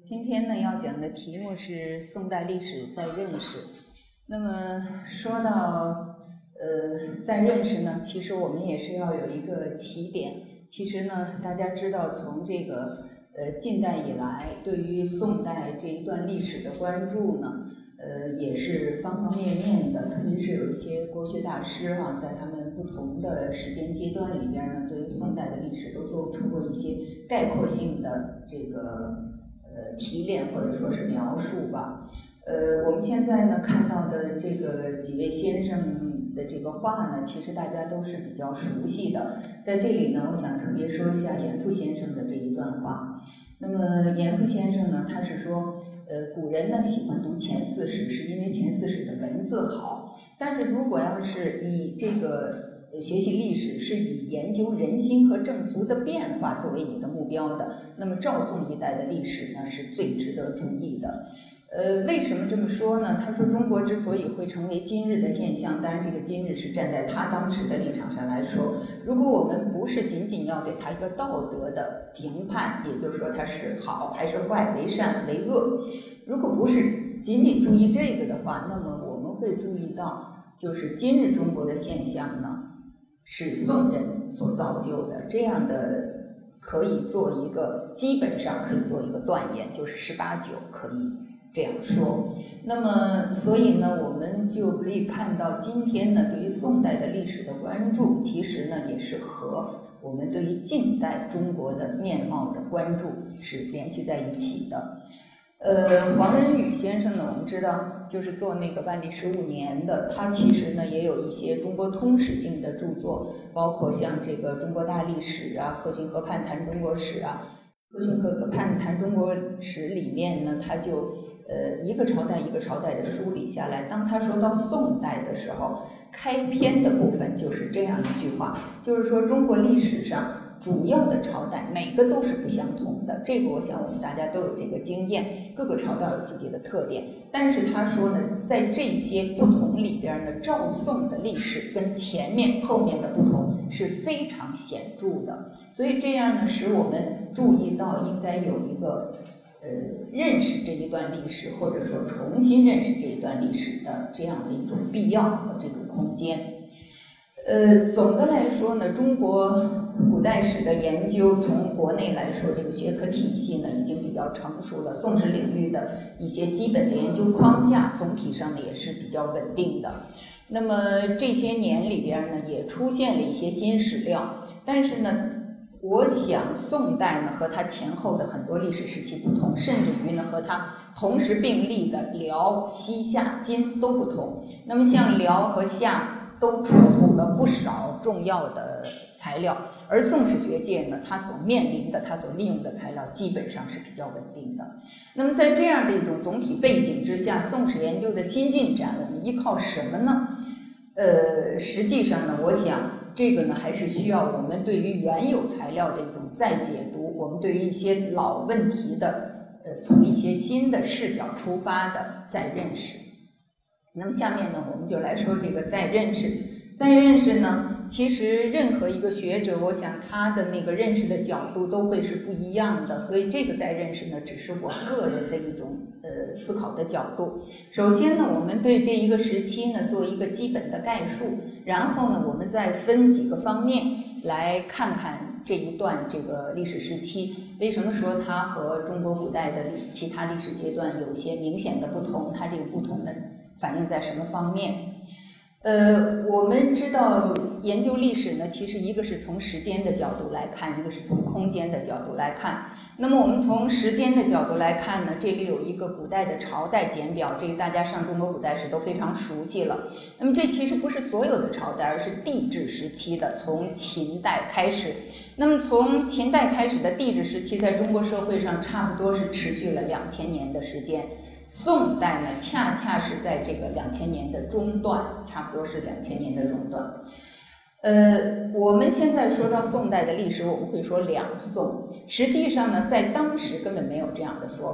今天呢要讲的题目是宋代历史再认识。那么说到再认识呢，其实我们也是要有一个起点。其实呢，大家知道从这个近代以来，对于宋代这一段历史的关注呢，也是方方面面的，特别是有一些国学大师在他们不同的时间阶段里边呢，对于宋代的历史都做出过一些概括性的这个提炼或者说是描述吧。我们现在呢看到的这个几位先生的这个话呢，其实大家都是比较熟悉的。在这里呢，我想特别说一下严复先生的这一段话。那么严复先生呢，他是说，古人呢喜欢读前四史，是因为前四史的文字好。但是如果要是以这个学习历史是以研究人心和正俗的变化作为你的目标的，那么赵宋一代的历史呢是最值得注意的。为什么这么说呢？他说中国之所以会成为今日的现象，当然这个今日是站在他当时的立场上来说，如果我们不是仅仅要给他一个道德的评判，也就是说他是好还是坏，为善为恶，如果不是仅仅注意这个的话，那么我们会注意到，就是今日中国的现象呢是宋人所造就的，这样的可以做一个基本上可以做一个断言，就是18九可以这样说。那么所以呢，我们就可以看到今天呢对于宋代的历史的关注，其实呢也是和我们对于近代中国的面貌的关注是联系在一起的。黄仁宇先生呢，我们知道就是做那个万历15年的，他其实呢也有一些中国通史性的著作，包括像这个中国大历史啊、贺逊河畔谈中国史啊。贺逊河畔谈中国史里面呢，他就一个朝代一个朝代的梳理下来。当他说到宋代的时候，开篇的部分就是这样一句话，就是说中国历史上主要的朝代每个都是不相同的，这个我想我们大家都有这个经验，各个朝代有自己的特点。但是他说呢，在这些不同里边呢，赵宋的历史跟前面后面的不同是非常显著的，所以这样呢，使我们注意到应该有一个认识这一段历史，或者说重新认识这一段历史的这样的一种必要和这种空间。总的来说呢，中国古代史的研究从国内来说，这个学科体系呢已经比较成熟了，宋史领域的一些基本的研究框架总体上呢也是比较稳定的。那么这些年里边呢也出现了一些新史料，但是呢我想宋代呢和它前后的很多历史时期不同，甚至于呢和它同时并立的辽、西夏、金都不同。那么像辽和夏都出土了不少重要的材料，而宋史学界呢，它所面临的、它所利用的材料基本上是比较稳定的。那么在这样的一种总体背景之下，宋史研究的新进展，我们依靠什么呢？实际上呢，我想这个呢还是需要我们对于原有材料的一种再解读，我们对于一些老问题的从一些新的视角出发的再认识。那么下面呢，我们就来说这个再认识。再认识呢，其实任何一个学者，我想他的那个认识的角度都会是不一样的，所以这个再认识呢，只是我个人的一种思考的角度。首先呢，我们对这一个时期呢做一个基本的概述，然后呢，我们再分几个方面来看看这一段这个历史时期，为什么说它和中国古代的其他历史阶段有一些明显的不同，它这个不同呢反映在什么方面？我们知道研究历史呢，其实一个是从时间的角度来看，一个是从空间的角度来看。那么我们从时间的角度来看呢，这里有一个古代的朝代简表，这个大家上中国古代史都非常熟悉了。那么这其实不是所有的朝代，而是帝制时期的，从秦代开始。那么从秦代开始的帝制时期，在中国社会上差不多是持续了2000年的时间。宋代呢，恰恰是在这个2000年的中段，差不多是2000年的中段。我们现在说到宋代的历史，我们会说两宋。实际上呢，在当时根本没有这样的说法。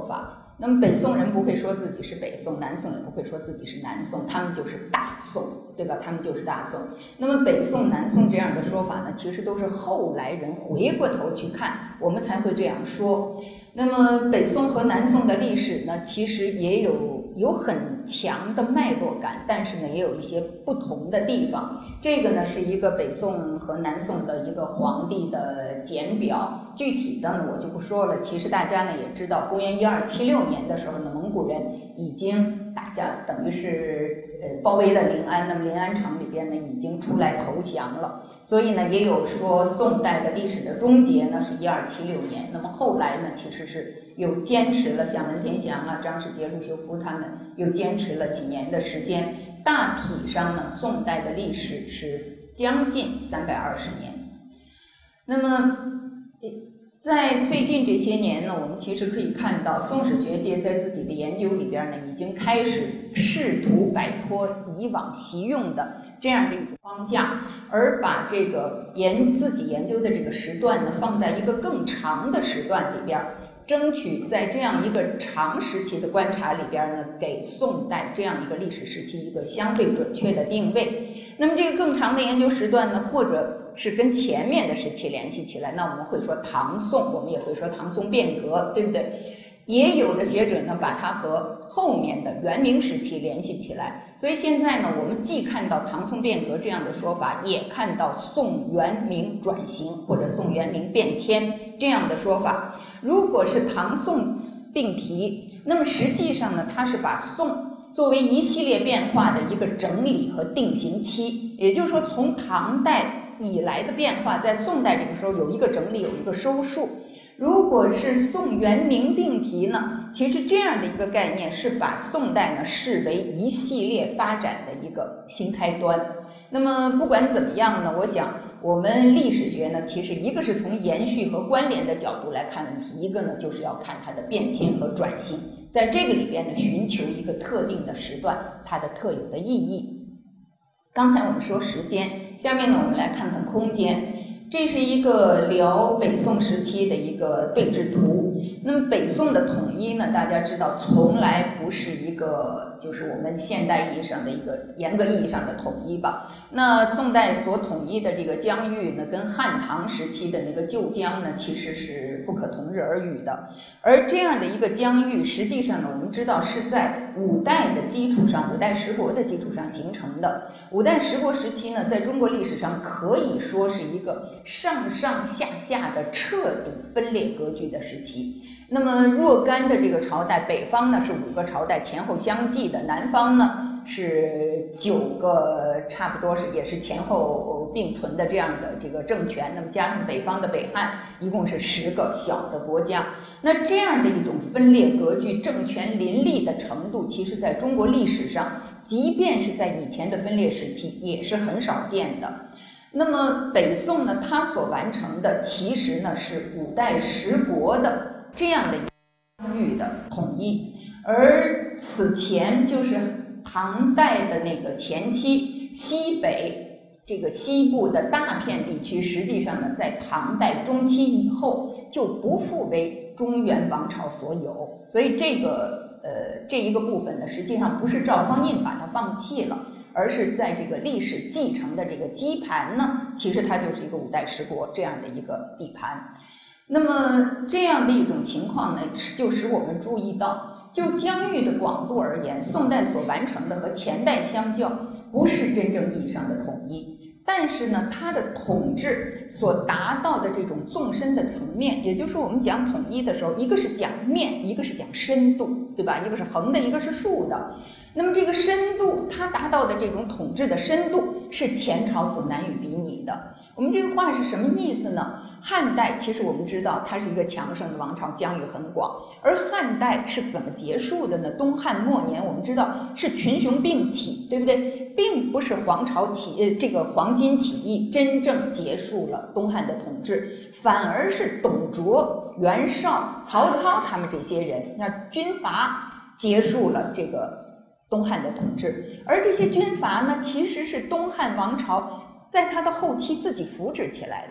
那么北宋人不会说自己是北宋，南宋也不会说自己是南宋，他们就是大宋，对吧？他们就是大宋。那么北宋、南宋这样的说法呢，其实都是后来人回过头去看，我们才会这样说。那么北宋和南宋的历史呢，其实也有很强的脉络感，但是呢，也有一些不同的地方。这个呢，是一个北宋和南宋的一个皇帝的简表，具体的呢我就不说了。其实大家呢也知道，公元1276年的时候呢，蒙古人已经打下，等于是包围了临安，那么临安城里边呢已经出来投降了。所以呢，也有说宋代的历史的终结呢是1276年。那么后来呢，其实是又坚持了，像文天祥啊、张世杰、陆秀夫他们又坚持了几年的时间。大体上呢，宋代的历史是将近320年。那么在最近这些年呢，我们其实可以看到，宋史学界在自己的研究里边呢，已经开始试图摆脱以往习用的这样的一种框架，而把这个自己研究的这个时段呢，放在一个更长的时段里边，争取在这样一个长时期的观察里边呢，给宋代这样一个历史时期一个相对准确的定位。那么这个更长的研究时段呢，或者是跟前面的时期联系起来，那我们会说唐宋，我们也会说唐宋变革，对不对？也有的学者呢，把它和后面的元明时期联系起来。所以现在呢，我们既看到唐宋变革这样的说法，也看到宋元明转型或者宋元明变迁这样的说法。如果是唐宋并提，那么实际上呢，它是把宋作为一系列变化的一个整理和定型期，也就是说，从唐代以来的变化，在宋代这个时候有一个整理，有一个收束。如果是宋元明并提呢，其实这样的一个概念是把宋代呢视为一系列发展的一个新开端。那么不管怎么样呢，我想我们历史学呢，其实一个是从延续和关联的角度来看问题，一个呢就是要看它的变迁和转型，在这个里边呢寻求一个特定的时段它的特有的意义。刚才我们说时间，下面呢我们来看看空间。这是一个辽北宋时期的一个对峙图。那么北宋的统一呢，大家知道从来不是一个就是我们现代意义上的一个严格意义上的统一吧。那宋代所统一的这个疆域呢，跟汉唐时期的那个旧疆呢，其实是不可同日而语的。而这样的一个疆域，实际上呢，我们知道是在五代的基础上，五代十国的基础上形成的。五代十国时期呢，在中国历史上可以说是一个上上下下的彻底分裂格局的时期。那么若干的这个朝代，北方呢是5个朝代前后相继的，南方呢是9个，差不多也是前后并存的这样的这个政权。那么加上北方的北汉，一共是10个小的国家。那这样的一种分裂格局、政权林立的程度，其实在中国历史上，即便是在以前的分裂时期，也是很少见的。那么北宋呢，它所完成的其实呢是五代十国的这样的疆域的统一，而此前就是唐代的那个前期，西北这个西部的大片地区，实际上呢在唐代中期以后就不复为中原王朝所有，所以这一个部分呢，实际上不是赵匡胤把它放弃了，而是在这个历史继承的这个基盘呢，其实它就是一个五代十国这样的一个底盘。那么这样的一种情况呢，就使我们注意到，就疆域的广度而言，宋代所完成的和前代相较，不是真正意义上的统一。但是呢，它的统治所达到的这种纵深的层面，也就是我们讲统一的时候，一个是讲面，一个是讲深度，对吧？一个是横的，一个是竖的。那么这个深度，它达到的这种统治的深度，是前朝所难以比拟的。我们这个话是什么意思呢？汉代其实我们知道它是一个强盛的王朝，疆域很广。而汉代是怎么结束的呢？东汉末年我们知道是群雄并起，对不对？并不是黄巾起义真正结束了东汉的统治，反而是董卓、袁绍、曹操他们这些人，那军阀结束了这个东汉的统治。而这些军阀呢，其实是东汉王朝在他的后期自己扶植起来的。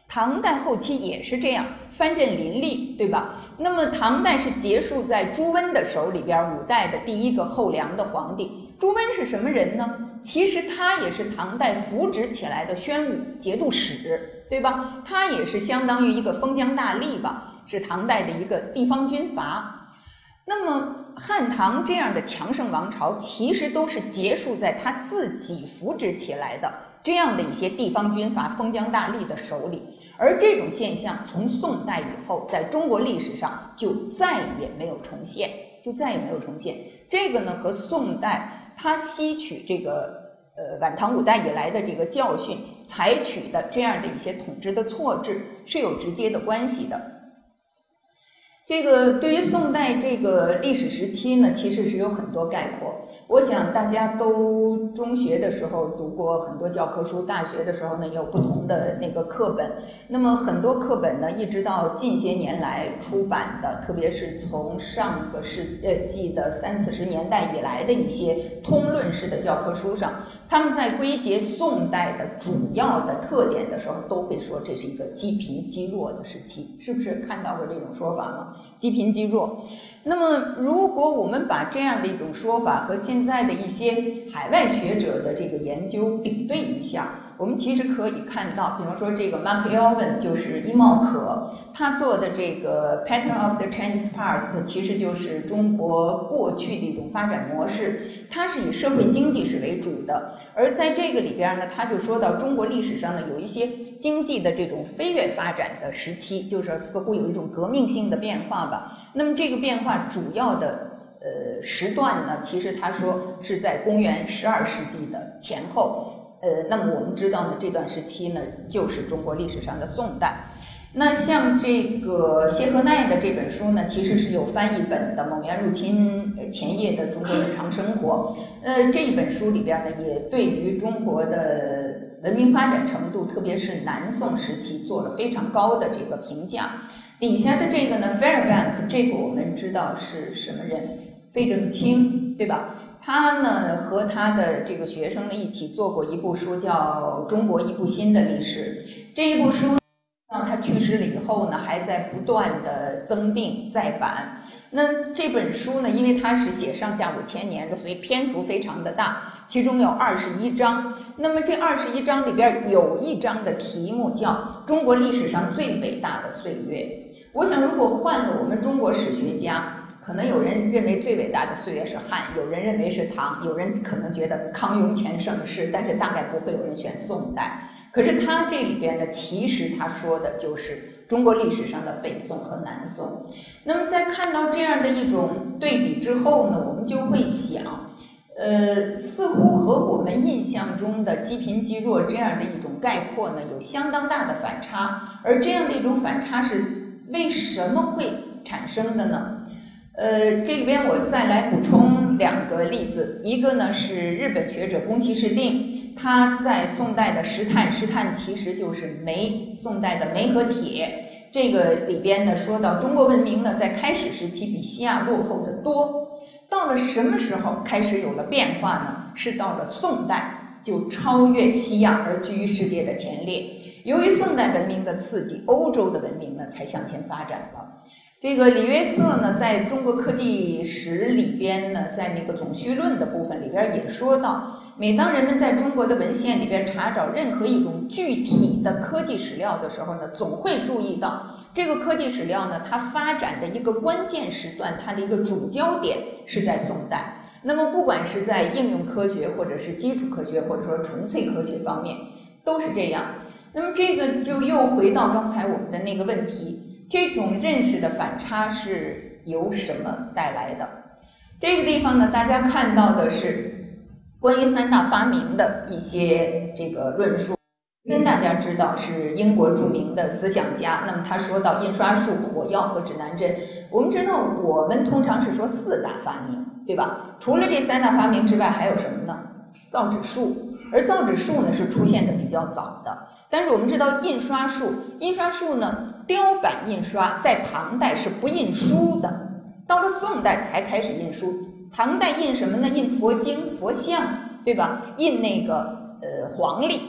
唐代后期也是这样，藩镇林立，对吧？那么唐代是结束在朱温的手里边，5代的第一个后梁的皇帝。朱温是什么人呢？其实他也是唐代扶植起来的宣武节度使，对吧？他也是相当于一个封疆大吏吧，是唐代的一个地方军阀。那么汉唐这样的强盛王朝，其实都是结束在他自己扶植起来的这样的一些地方军阀、封疆大吏的手里。而这种现象从宋代以后，在中国历史上就再也没有重现，这个呢和宋代他吸取这个晚唐5代以来的这个教训，采取的这样的一些统治的措置是有直接的关系的。这个对于宋代这个历史时期呢，其实是有很多概括。我想大家都中学的时候读过很多教科书，大学的时候呢也有不同的那个课本。那么很多课本呢，一直到近些年来出版的，特别是从上个世纪的30、40年代以来的一些通论式的教科书上，他们在归结宋代的主要的特点的时候，都会说这是一个积贫积弱的时期，是不是看到过这种说法吗？积贫积弱。那么如果我们把这样的一种说法和现在的一些海外学者的这个研究比对一下，我们其实可以看到，比方说这个 Mark Elvin 就是伊茂可，他做的这个 Pattern of the Chinese Past 其实就是中国过去的一种发展模式，它是以社会经济史为主的。而在这个里边呢，他就说到中国历史上呢有一些经济的这种飞跃发展的时期，就是似乎有一种革命性的变化吧。那么这个变化主要的时段呢，其实他说是在公元12世纪的前后。那么我们知道呢，这段时期呢就是中国历史上的宋代。那像这个谢赫奈的这本书呢，其实是有翻译本的《蒙元入侵前夜的中国日常生活》。这一本书里边呢，也对于中国的文明发展程度，特别是南宋时期做了非常高的这个评价。底下的这个呢 Fairbank 这个我们知道是什么人？费正清，对吧？他呢和他的这个学生呢一起做过一部书，叫《中国一部新的历史》。这一部书到他去世了以后呢，还在不断的增订再版。那这本书呢，因为它是写上下5000年的，所以篇幅非常的大，其中有21章。那么这21章里边有一章的题目叫《中国历史上最伟大的岁月》。我想如果换了我们中国史学家，可能有人认为最伟大的岁月是汉，有人认为是唐，有人可能觉得康雍乾盛世，但是大概不会有人选宋代。可是他这里边呢，其实他说的就是中国历史上的北宋和南宋。那么在看到这样的一种对比之后呢，我们就会想，似乎和我们印象中的积贫积弱这样的一种概括呢，有相当大的反差。而这样的一种反差是为什么会产生的呢？这里边我再来补充2个例子，一个呢是日本学者宫崎市定，他在宋代的石炭其实就是煤，宋代的煤和铁。这个里边呢说到中国文明呢在开始时期比西亚落后得多，到了什么时候开始有了变化呢？是到了宋代就超越西亚而居于世界的前列。由于宋代文明的刺激，欧洲的文明呢才向前发展了。这个李约瑟呢，在中国科技史里边呢，在那个总绪论的部分里边也说到，每当人们在中国的文献里边查找任何一种具体的科技史料的时候呢，总会注意到这个科技史料呢，它发展的一个关键时段，它的一个主焦点是在宋代。那么不管是在应用科学，或者是基础科学，或者说纯粹科学方面，都是这样。那么这个就又回到刚才我们的那个问题。这种认识的反差是由什么带来的？这个地方呢，大家看到的是关于3大发明的一些这个论述。跟大家知道是英国著名的思想家，那么他说到印刷术、火药和指南针。我们知道我们通常是说4大发明，对吧？除了这3大发明之外，还有什么呢？造纸术。而造纸术呢是出现的比较早的，但是我们知道印刷术呢，雕版印刷在唐代是不印书的，到了宋代才开始印书。唐代印什么呢？印佛经、佛像，对吧？印那个黄历。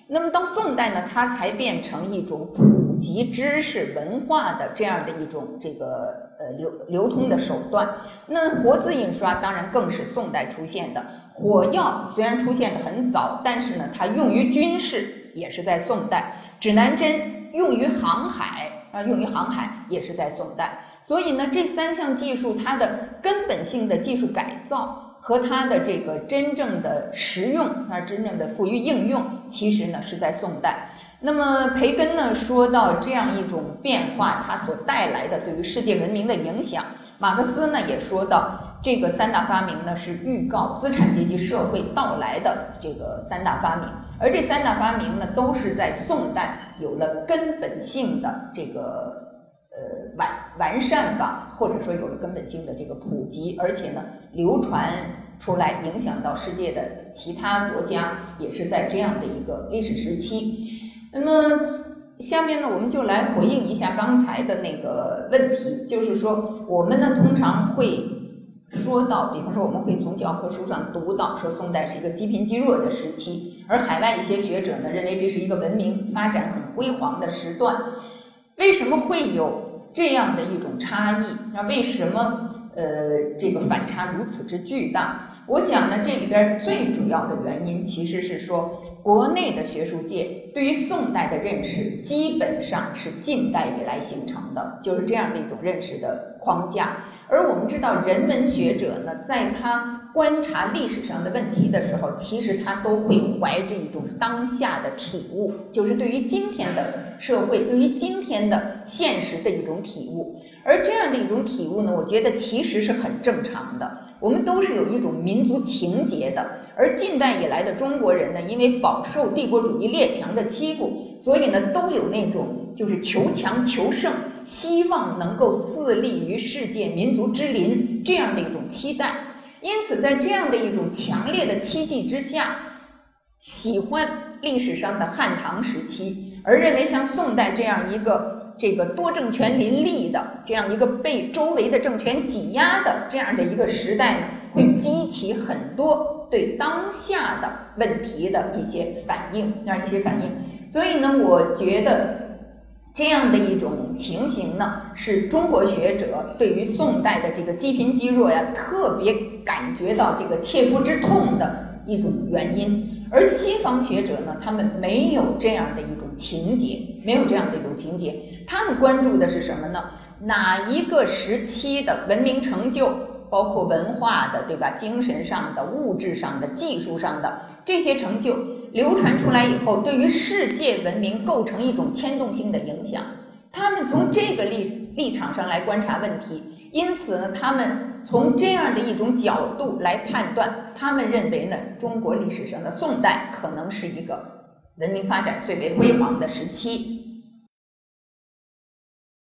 那么到宋代呢，它才变成一种普及知识文化的这样的一种流通的手段。那活字印刷当然更是宋代出现的。火药虽然出现的很早，但是呢，它用于军事也是在宋代。指南针用于航海也是在宋代。所以呢，这3项技术它的根本性的技术改造和它的这个真正的实用，它真正的赋予应用，其实呢是在宋代。那么培根呢说到这样一种变化，它所带来的对于世界文明的影响，马克思呢也说到，这个3大发明呢是预告资产阶级社会到来的这个3大发明，而这3大发明呢都是在宋代有了根本性的这个完善吧，或者说有了根本性的这个普及，而且呢流传出来，影响到世界的其他国家，也是在这样的一个历史时期。那么下面呢，我们就来回应一下刚才的那个问题，就是说我们呢通常会说到，比方说我们会从教科书上读到，说宋代是一个积贫积弱的时期，而海外一些学者呢认为这是一个文明发展很辉煌的时段。为什么会有这样的一种差异？那为什么这个反差如此之巨大？我想呢，这里边最主要的原因其实是说，国内的学术界对于宋代的认识基本上是近代以来形成的，就是这样的一种认识的框架。而我们知道，人文学者呢，在他观察历史上的问题的时候，其实他都会怀着一种当下的体悟，就是对于今天的社会，对于今天的现实的一种体悟。而这样的一种体悟呢，我觉得其实是很正常的。我们都是有一种民族情结的，而近代以来的中国人呢，因为饱受帝国主义列强的欺负，所以呢，都有那种就是求强求胜，希望能够自立于世界民族之林这样的一种期待。因此在这样的一种强烈的期冀之下，喜欢历史上的汉唐时期，而认为像宋代这样一个多政权林立的这样一个被周围的政权挤压的这样的一个时代呢，会激起很多对当下的问题的一些反应。所以呢，我觉得这样的一种情形呢，是中国学者对于宋代的这个积贫积弱呀，特别感觉到这个切肤之痛的一种原因。而西方学者呢，他们没有这样的一种情节，他们关注的是什么呢？哪一个时期的文明成就，包括文化的，对吧？精神上的、物质上的、技术上的这些成就流传出来以后，对于世界文明构成一种牵动性的影响。他们从这个立场上来观察问题，因此呢，他们从这样的一种角度来判断，他们认为呢，中国历史上的宋代可能是一个文明发展最为辉煌的时期。